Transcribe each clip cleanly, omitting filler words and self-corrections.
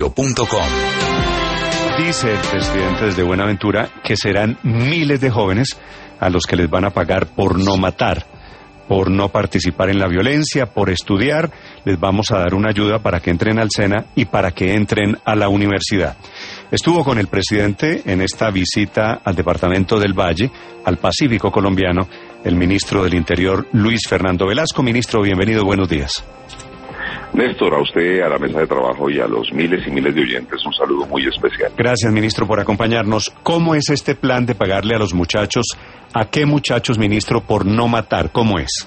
Dice el presidente desde Buenaventura que serán miles de jóvenes a los que les van a pagar por no matar, por no participar en la violencia, por estudiar. Les vamos a dar una ayuda para que entren al SENA y para que entren a la universidad. Estuvo con el presidente en esta visita al departamento del Valle, al Pacífico colombiano, el ministro del Interior, Luis Fernando Velasco. Ministro, bienvenido, buenos días. Néstor, a usted, a la mesa de trabajo y a los miles y miles de oyentes, un saludo muy especial. Gracias, ministro, por acompañarnos. ¿Cómo es este plan de pagarle a los muchachos? ¿A qué muchachos, ministro, por no matar? ¿Cómo es?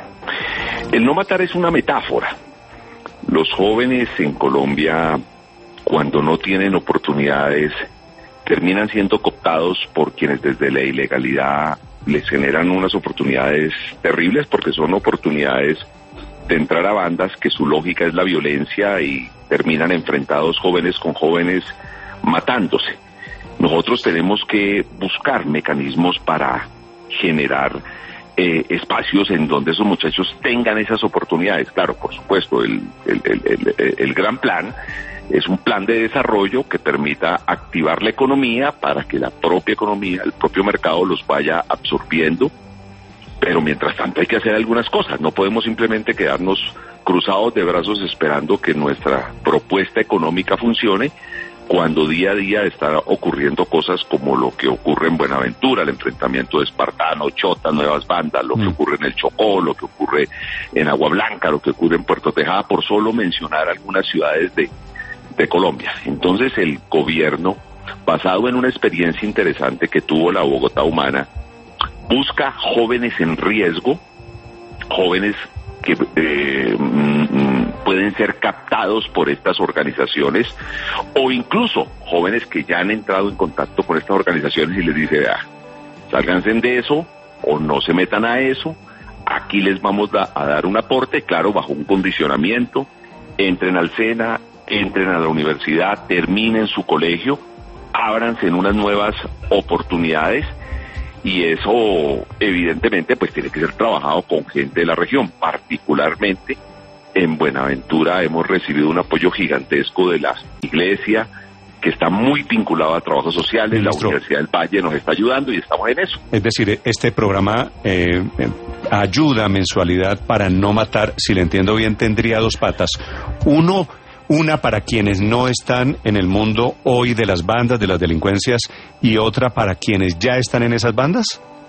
El no matar es una metáfora. Los jóvenes en Colombia, cuando no tienen oportunidades, terminan siendo cooptados por quienes desde la ilegalidad les generan unas oportunidades terribles, porque son oportunidades de entrar a bandas que su lógica es la violencia y terminan enfrentados jóvenes con jóvenes matándose. Nosotros tenemos que buscar mecanismos para generar espacios en donde esos muchachos tengan esas oportunidades. Claro, por supuesto, el gran plan es un plan de desarrollo que permita activar la economía para que la propia economía, el propio mercado los vaya absorbiendo. Pero mientras tanto hay que hacer algunas cosas, no podemos simplemente quedarnos cruzados de brazos esperando que nuestra propuesta económica funcione, cuando día a día están ocurriendo cosas como lo que ocurre en Buenaventura, el enfrentamiento de Espartano, Chota, Nuevas Bandas, lo que ocurre en el Chocó, lo que ocurre en Agua Blanca, lo que ocurre en Puerto Tejada, por solo mencionar algunas ciudades de Colombia. Entonces el gobierno, basado en una experiencia interesante que tuvo la Bogotá Humana, busca jóvenes en riesgo, jóvenes que pueden ser captados por estas organizaciones, o incluso jóvenes que ya han entrado en contacto con estas organizaciones y les dice, vea, sálganse de eso o no se metan a eso, aquí les vamos a dar un aporte, claro, bajo un condicionamiento, entren al SENA, entren a la universidad, terminen su colegio, ábranse en unas nuevas oportunidades. Y eso, evidentemente, pues tiene que ser trabajado con gente de la región. Particularmente en Buenaventura hemos recibido un apoyo gigantesco de la iglesia, que está muy vinculado a trabajos sociales. Ministro, la Universidad del Valle nos está ayudando y estamos en eso. Es decir, este programa ayuda, mensualidad para no matar, si le entiendo bien, tendría dos patas. Una para quienes no están en el mundo hoy de las bandas, de las delincuencias, y otra para quienes ya están en esas bandas.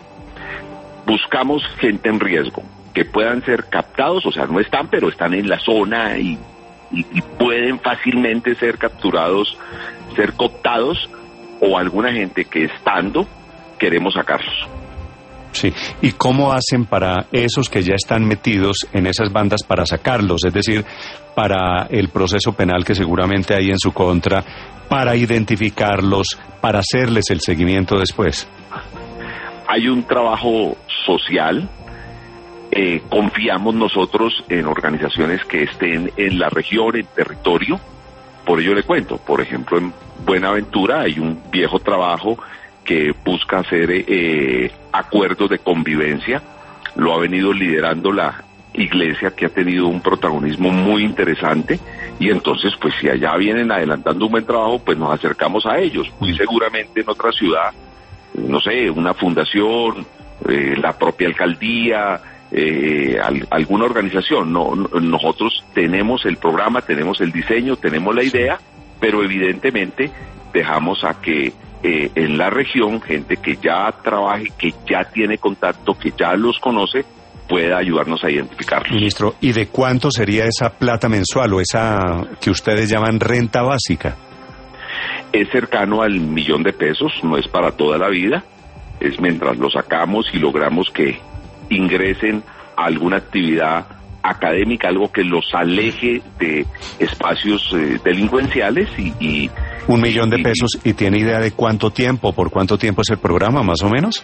Buscamos gente en riesgo, que puedan ser captados, o sea, no están, pero están en la zona y pueden fácilmente ser capturados, ser cooptados, o alguna gente que estando queremos sacarlos. Sí, ¿y cómo hacen para esos que ya están metidos en esas bandas para sacarlos? Es decir, para el proceso penal que seguramente hay en su contra, para identificarlos, para hacerles el seguimiento después. Hay un trabajo social, confiamos nosotros en organizaciones que estén en la región, en territorio. Por ello le cuento, por ejemplo, en Buenaventura hay un viejo trabajo que busca hacer acuerdos de convivencia. Lo ha venido liderando la iglesia, que ha tenido un protagonismo muy interesante, y entonces pues si allá vienen adelantando un buen trabajo, pues nos acercamos a ellos. Muy seguramente en otra ciudad, no sé, una fundación, la propia alcaldía, alguna organización. Nosotros tenemos el programa, tenemos el diseño, tenemos la idea, pero evidentemente dejamos a que en la región, gente que ya trabaje, que ya tiene contacto, que ya los conoce, pueda ayudarnos a identificarlos. Ministro, ¿y de cuánto sería esa plata mensual o esa que ustedes llaman renta básica? Es cercano al $1.000.000, no es para toda la vida, es mientras lo sacamos y logramos que ingresen a alguna actividad académica, algo que los aleje de espacios delincuenciales y $1.000.000. ¿Y tiene idea de cuánto tiempo, por cuánto tiempo es el programa, más o menos?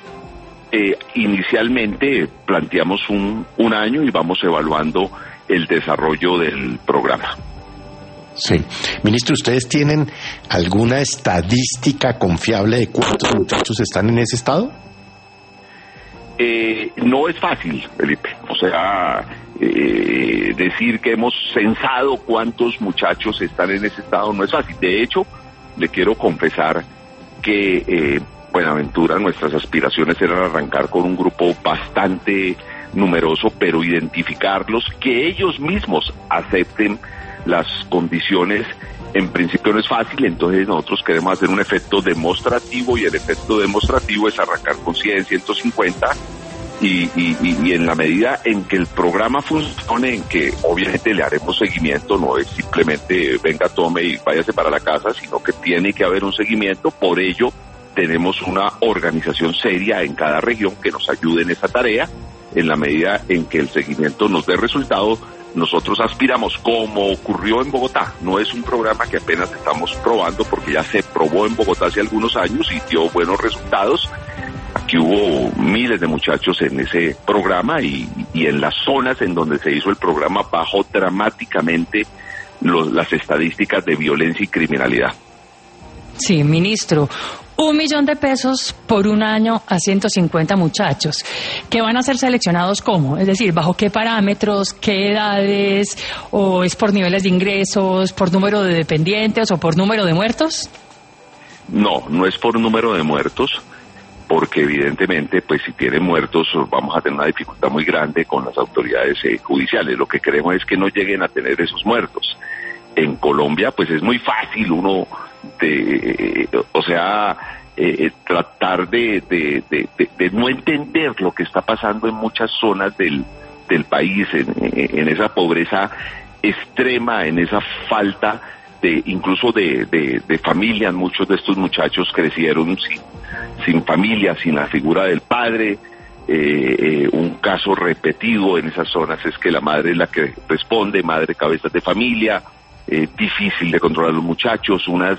Inicialmente planteamos un año y vamos evaluando el desarrollo del programa. Sí. Ministro, ¿ustedes tienen alguna estadística confiable de cuántos muchachos están en ese estado? No es fácil, Felipe. O sea, decir que hemos censado cuántos muchachos están en ese estado no es fácil. De hecho, le quiero confesar que Buenaventura, nuestras aspiraciones eran arrancar con un grupo bastante numeroso, pero identificarlos, que ellos mismos acepten las condiciones, en principio no es fácil. Entonces nosotros queremos hacer un efecto demostrativo, y el efecto demostrativo es arrancar con 100, 150, y en la medida en que el programa funcione, en que obviamente le haremos seguimiento, no es simplemente venga, tome y váyase para la casa, sino que tiene que haber un seguimiento. Por ello tenemos una organización seria en cada región que nos ayude en esa tarea. En la medida en que el seguimiento nos dé resultado, nosotros aspiramos, como ocurrió en Bogotá. No es un programa que apenas estamos probando, porque ya se probó en Bogotá hace algunos años y dio buenos resultados. Aquí hubo miles de muchachos en ese programa, y en las zonas en donde se hizo el programa bajó dramáticamente las estadísticas de violencia y criminalidad. Sí, ministro. 1 millón de pesos por un año a 150 muchachos que van a ser seleccionados ¿cómo? Es decir, ¿bajo qué parámetros, qué edades, o es por niveles de ingresos, por número de dependientes o por número de muertos? No es por número de muertos, porque evidentemente, pues si tienen muertos vamos a tener una dificultad muy grande con las autoridades judiciales. Lo que queremos es que no lleguen a tener esos muertos. En Colombia, pues es muy fácil uno tratar de no entender lo que está pasando en muchas zonas del país, en esa pobreza extrema, en esa falta incluso de familias. Muchos de estos muchachos crecieron sin familia, sin la figura del padre. Un caso repetido en esas zonas es que la madre es la que responde, madre cabezas de familia. Difícil de controlar a los muchachos, unos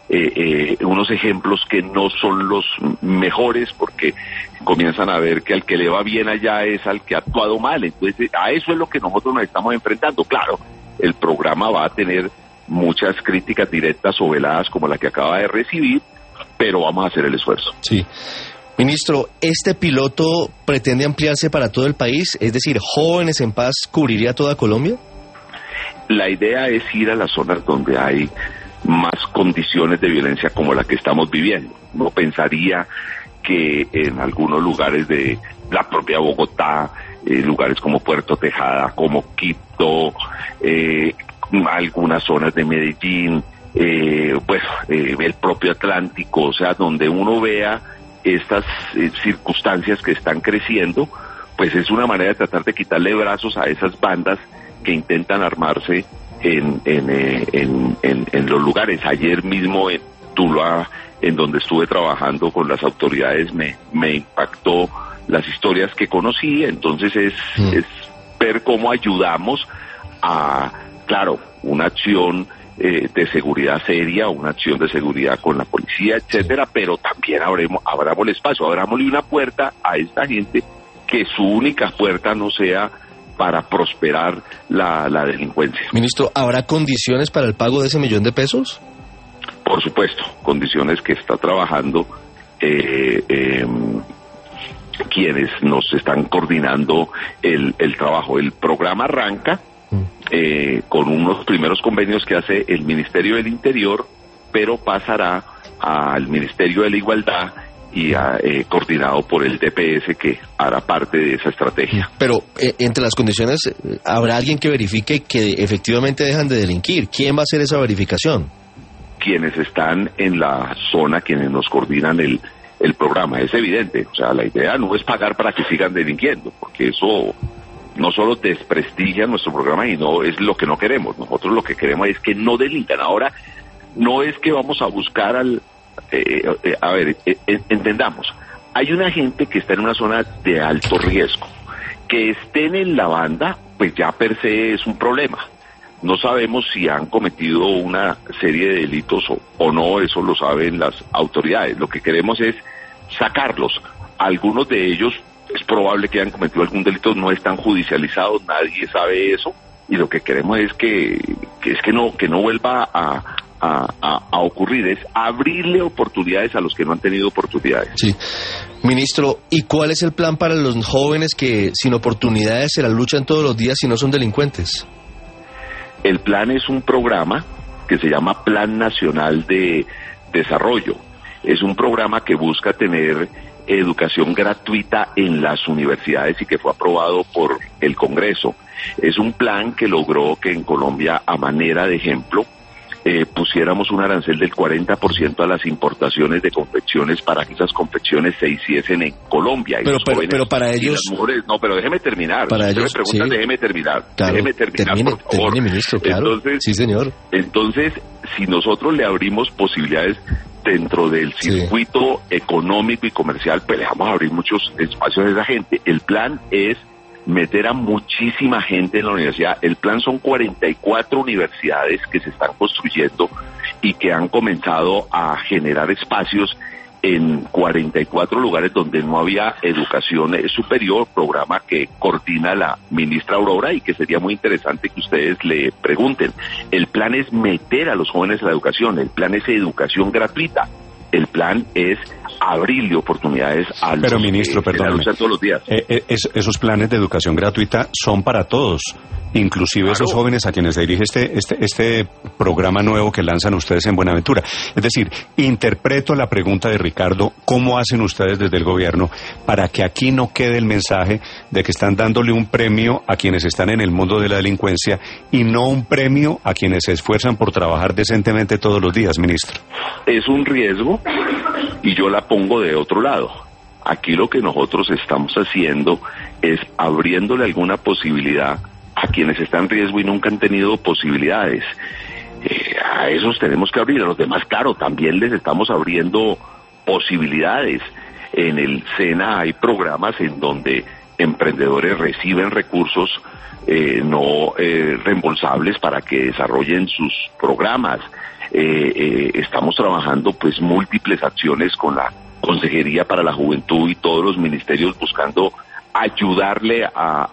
ejemplos que no son los mejores, porque comienzan a ver que al que le va bien allá es al que ha actuado mal. Entonces a eso es lo que nosotros nos estamos enfrentando. Claro, el programa va a tener muchas críticas directas o veladas como la que acaba de recibir, pero vamos a hacer el esfuerzo. Sí. Ministro, ¿este piloto pretende ampliarse para todo el país? Es decir, Jóvenes en Paz cubriría toda Colombia. La idea es ir a las zonas donde hay más condiciones de violencia como la que estamos viviendo. Uno pensaría que en algunos lugares de la propia Bogotá, lugares como Puerto Tejada, como Quito, algunas zonas de Medellín, el propio Atlántico, o sea, donde uno vea estas circunstancias que están creciendo, pues es una manera de tratar de quitarle brazos a esas bandas que intentan armarse en los lugares. Ayer mismo en Tuluá, en donde estuve trabajando con las autoridades, me impactó las historias que conocí. Entonces es ver cómo ayudamos a, claro, una acción de seguridad seria, una acción de seguridad con la policía, etcétera, pero también abramos el espacio, abramosle una puerta a esta gente, que su única puerta no sea para prosperar la delincuencia. Ministro, ¿habrá condiciones para el pago de ese 1 millón de pesos? Por supuesto, condiciones que está trabajando quienes nos están coordinando el trabajo. El programa arranca con unos primeros convenios que hace el Ministerio del Interior, pero pasará al Ministerio de la Igualdad y coordinado por el DPS, que hará parte de esa estrategia. Pero entre las condiciones, ¿habrá alguien que verifique que efectivamente dejan de delinquir? ¿Quién va a hacer esa verificación? Quienes están en la zona, quienes nos coordinan el programa. Es evidente, o sea, la idea no es pagar para que sigan delinquiendo, porque eso no solo desprestigia nuestro programa, y no es lo que no queremos. Nosotros lo que queremos es que no delincan. Ahora, no es que vamos a buscar entendamos, hay una gente que está en una zona de alto riesgo. Que estén en la banda, pues ya per se es un problema. No sabemos si han cometido una serie de delitos o no, eso lo saben las autoridades. Lo que queremos es sacarlos. Algunos de ellos es probable que hayan cometido algún delito, no están judicializados, nadie sabe eso, y lo que queremos es que no vuelva a ocurrir, es abrirle oportunidades a los que no han tenido oportunidades. Sí. Ministro, ¿y cuál es el plan para los jóvenes que sin oportunidades se la luchan todos los días y no son delincuentes? El plan es un programa que se llama Plan Nacional de Desarrollo. Es un programa que busca tener educación gratuita en las universidades y que fue aprobado por el Congreso. Es un plan que logró que en Colombia, a manera de ejemplo, pusiéramos un arancel del 40% a las importaciones de confecciones para que esas confecciones se hiciesen en Colombia. Pero para ellos... Las mujeres, no, pero déjeme terminar. Para ellos, me preguntan, sí. Déjeme terminar. Claro, déjeme terminar, por favor. Termine, ministro, claro. Entonces, sí, señor. Entonces, si nosotros le abrimos posibilidades dentro del circuito económico y comercial, pues le vamos a abrir muchos espacios a esa gente. El plan es meter a muchísima gente en la universidad. El plan son 44 universidades que se están construyendo y que han comenzado a generar espacios en 44 lugares donde no había educación superior, programa que coordina la ministra Aurora y que sería muy interesante que ustedes le pregunten. El plan es meter a los jóvenes a la educación, el plan es educación gratuita, el plan es abrirle oportunidades a los ministro, que la luchan todos los días. Esos planes de educación gratuita son para todos, inclusive esos jóvenes a quienes se dirige este programa nuevo que lanzan ustedes en Buenaventura. Es decir, interpreto la pregunta de Ricardo, ¿cómo hacen ustedes desde el gobierno para que aquí no quede el mensaje de que están dándole un premio a quienes están en el mundo de la delincuencia y no un premio a quienes se esfuerzan por trabajar decentemente todos los días, ministro? Es un riesgo y yo la pongo de otro lado. Aquí lo que nosotros estamos haciendo es abriéndole alguna posibilidad a quienes están en riesgo y nunca han tenido posibilidades. A esos tenemos que abrir, a los demás, claro, también les estamos abriendo posibilidades. En el SENA hay programas en donde emprendedores reciben recursos no reembolsables para que desarrollen sus programas. Estamos trabajando pues múltiples acciones con la Consejería para la Juventud y todos los ministerios buscando ayudarle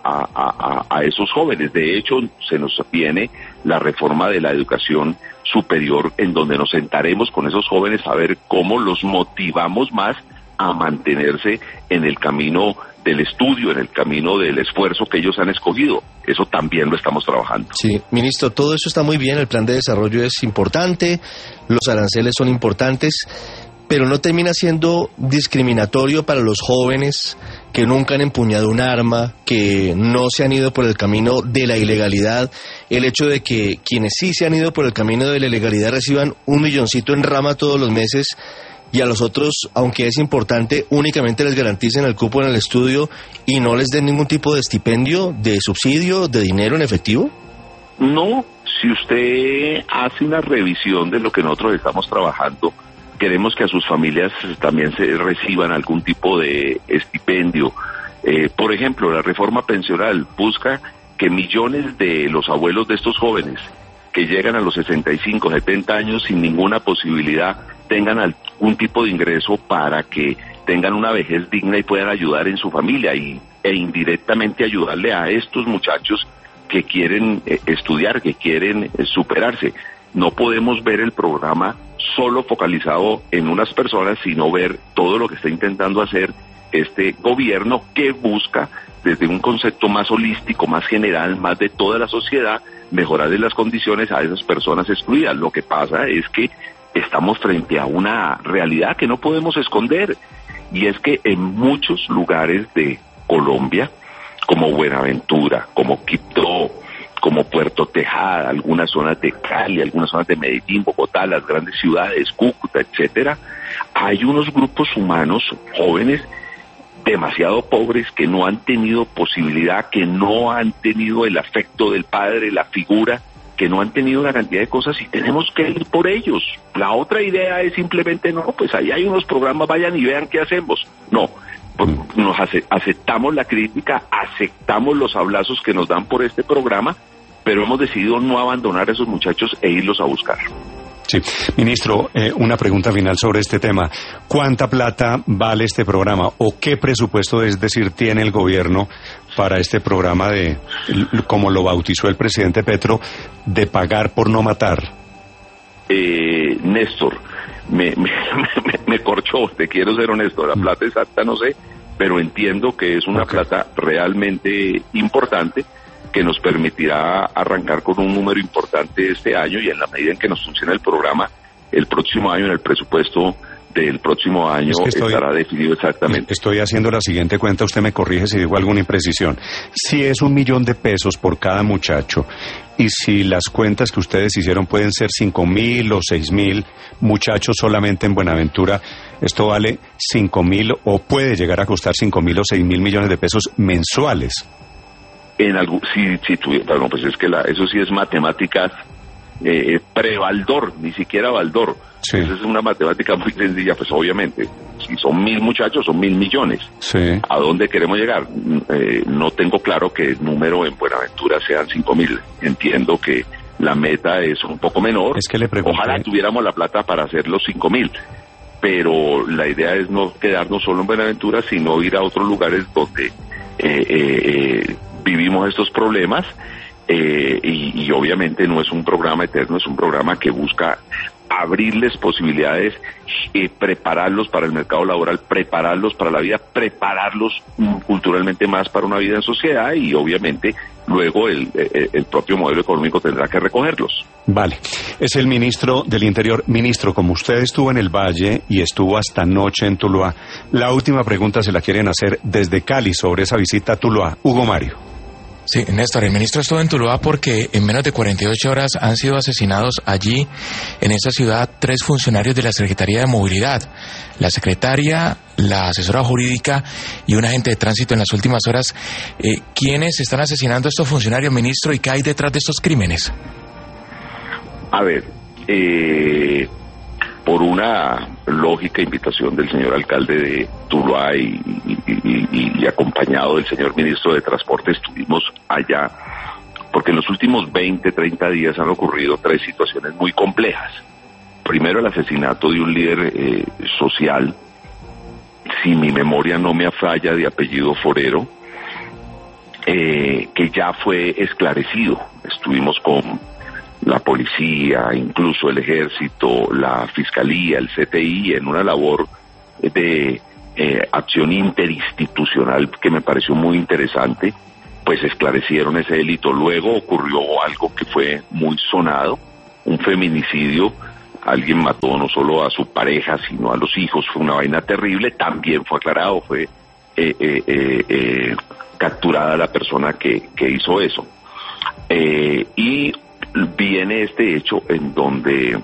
a esos jóvenes. De hecho, se nos viene la reforma de la educación superior en donde nos sentaremos con esos jóvenes a ver cómo los motivamos más a mantenerse en el camino del estudio, en el camino del esfuerzo que ellos han escogido. Eso también lo estamos trabajando. Sí, ministro, todo eso está muy bien, el plan de desarrollo es importante, los aranceles son importantes, pero no termina siendo discriminatorio para los jóvenes que nunca han empuñado un arma, que no se han ido por el camino de la ilegalidad, el hecho de que quienes sí se han ido por el camino de la ilegalidad reciban $1 milloncito en rama todos los meses, y a los otros, aunque es importante, únicamente les garanticen el cupo en el estudio y no les den ningún tipo de estipendio, de subsidio, de dinero en efectivo? No, si usted hace una revisión de lo que nosotros estamos trabajando, queremos que a sus familias también se reciban algún tipo de estipendio. Por ejemplo, la reforma pensional busca que millones de los abuelos de estos jóvenes que llegan a los 65, 70 años sin ninguna posibilidad tengan algún tipo de ingreso para que tengan una vejez digna y puedan ayudar en su familia e indirectamente ayudarle a estos muchachos que quieren estudiar, que quieren superarse. No podemos ver el programa solo focalizado en unas personas, sino ver todo lo que está intentando hacer este gobierno que busca, desde un concepto más holístico, más general, más de toda la sociedad, mejorarle las condiciones a esas personas excluidas. Lo que pasa es que estamos frente a una realidad que no podemos esconder, y es que en muchos lugares de Colombia, como Buenaventura, como Quibdó, como Puerto Tejada, algunas zonas de Cali, algunas zonas de Medellín, Bogotá, las grandes ciudades, Cúcuta, etcétera, hay unos grupos humanos jóvenes demasiado pobres que no han tenido posibilidad, que no han tenido el afecto del padre, la figura, que no han tenido una cantidad de cosas y tenemos que ir por ellos. La otra idea es simplemente, no, pues ahí hay unos programas, vayan y vean qué hacemos. No, nos aceptamos la crítica, aceptamos los hablazos que nos dan por este programa, pero hemos decidido no abandonar a esos muchachos e irlos a buscar. Sí, ministro, una pregunta final sobre este tema. ¿Cuánta plata vale este programa o qué presupuesto, es decir, tiene el gobierno para este programa de, como lo bautizó el presidente Petro, de pagar por no matar? Néstor, me corchó, te quiero ser honesto, la plata exacta no sé, pero entiendo que es una plata realmente importante que nos permitirá arrancar con un número importante este año, y en la medida en que nos funcione el programa, el próximo año, en el presupuesto del próximo año, estará definido exactamente. Estoy haciendo la siguiente cuenta, usted me corrige si digo alguna imprecisión. Si es 1 millón de pesos por cada muchacho, y si las cuentas que ustedes hicieron pueden ser 5.000 o 6.000 muchachos solamente en Buenaventura, esto vale 5.000 o puede llegar a costar 5.000 o 6.000 millones de pesos mensuales. Bueno, pues es que eso sí es matemáticas pre-Baldor, ni siquiera Baldor. Sí. Esa es una matemática muy sencilla, pues obviamente, si son 1.000 muchachos, son 1.000 millones. Sí. ¿A dónde queremos llegar? No tengo claro que el número en Buenaventura sean 5.000. Entiendo que la meta es un poco menor. Es que le pregunté... Ojalá tuviéramos la plata para hacer los 5.000. Pero la idea es no quedarnos solo en Buenaventura, sino ir a otros lugares donde vivimos estos problemas. Y obviamente no es un programa eterno, es un programa que busca abrirles posibilidades, prepararlos para el mercado laboral, prepararlos para la vida, prepararlos culturalmente más para una vida en sociedad, y obviamente luego el propio modelo económico tendrá que recogerlos. Vale, es el ministro del Interior. Ministro, como usted estuvo en el Valle y estuvo hasta anoche en Tuluá, la última pregunta se la quieren hacer desde Cali sobre esa visita a Tuluá. Hugo Mario. Sí, Néstor, el ministro estuvo en Tuluá porque en menos de 48 horas han sido asesinados allí, en esa ciudad, 3 funcionarios de la Secretaría de Movilidad, la secretaria, la asesora jurídica y un agente de tránsito en las últimas horas. ¿Quiénes están asesinando a estos funcionarios, ministro, y qué hay detrás de estos crímenes? A ver, por una lógica invitación del señor alcalde de Tuluá y acompañado del señor ministro de Transporte, estuvimos allá porque en los últimos 20, 30 días han ocurrido 3 situaciones muy complejas. Primero, el asesinato de un líder social, si mi memoria no me falla, de apellido Forero, que ya fue esclarecido. Estuvimos con la policía, incluso el ejército, la fiscalía, el CTI, en una labor de acción interinstitucional que me pareció muy interesante, pues esclarecieron ese delito. Luego ocurrió algo que fue muy sonado, un feminicidio. Alguien mató no solo a su pareja, sino a los hijos. Fue una vaina terrible. También fue aclarado, fue capturada la persona que hizo eso. Y viene este hecho en donde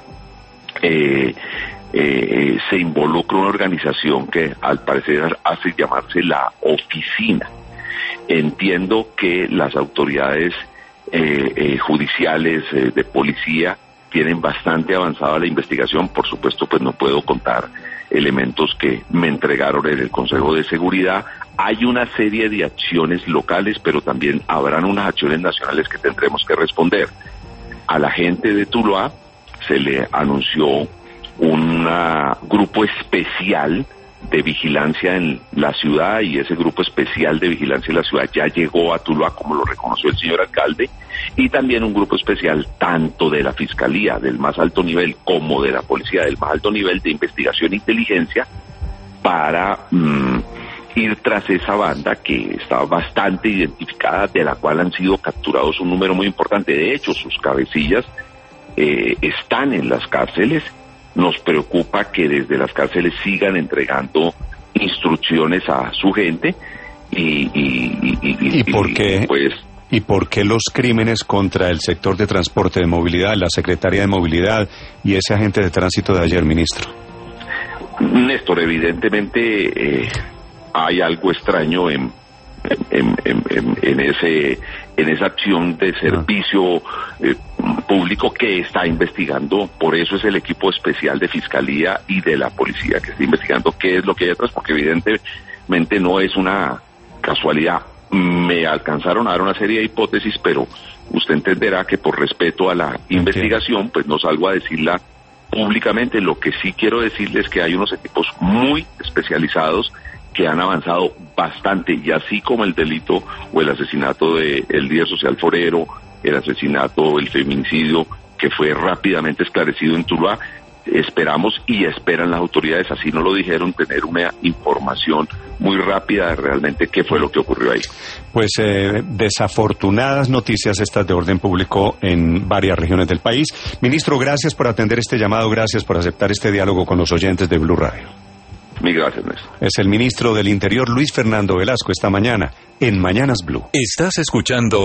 se involucra una organización que al parecer hace llamarse la Oficina. Entiendo que las autoridades judiciales, de policía, tienen bastante avanzada la investigación. Por supuesto, pues no puedo contar elementos que me entregaron en el Consejo de Seguridad. Hay una serie de acciones locales, pero también habrán unas acciones nacionales que tendremos que responder. A la gente de Tuluá se le anunció un grupo especial de vigilancia en la ciudad, y ese grupo especial de vigilancia en la ciudad ya llegó a Tuluá, como lo reconoció el señor alcalde, y también un grupo especial tanto de la Fiscalía del más alto nivel como de la Policía del más alto nivel de investigación e inteligencia para ir tras esa banda que está bastante identificada, de la cual han sido capturados un número muy importante. De hecho, sus cabecillas están en las cárceles. Nos preocupa que desde las cárceles sigan entregando instrucciones a su gente ¿Y por qué? Pues, ¿y por qué los crímenes contra el sector de transporte de movilidad, la Secretaría de Movilidad y ese agente de tránsito de ayer, ministro? Néstor, evidentemente hay algo extraño en esa acción de servicio público que está investigando. Por eso es el equipo especial de Fiscalía y de la Policía que está investigando qué es lo que hay detrás, porque evidentemente no es una casualidad. Me alcanzaron a dar una serie de hipótesis, pero usted entenderá que por respeto a la investigación, pues no salgo a decirla públicamente. Lo que sí quiero decirles es que hay unos equipos muy especializados que han avanzado bastante, y así como el delito o el asesinato del líder social Forero, el asesinato, el feminicidio que fue rápidamente esclarecido en Tuluá, esperamos y esperan las autoridades, así nos lo dijeron, tener una información muy rápida de realmente qué fue lo que ocurrió ahí. Pues desafortunadas noticias estas de orden público en varias regiones del país. Ministro, gracias por atender este llamado, gracias por aceptar este diálogo con los oyentes de Blue Radio. Mil gracias, Néstor. Es el ministro del Interior, Luis Fernando Velasco, esta mañana en Mañanas Blue. Estás escuchando